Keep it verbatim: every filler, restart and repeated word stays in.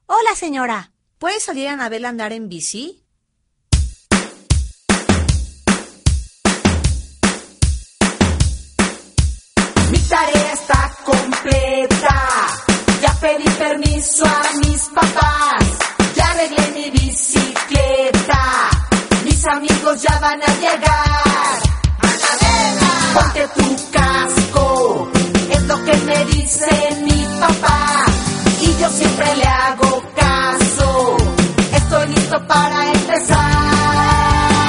Hola, señora. ¿Puede salir a Anabel a andar en bici? Mi tarea está completa. Ya pedí permiso a mis papás. Ya arreglé mi bicicleta. Mis amigos ya van a llegar. ¡Anabela! Ponte tu casco. Es lo que me dice mi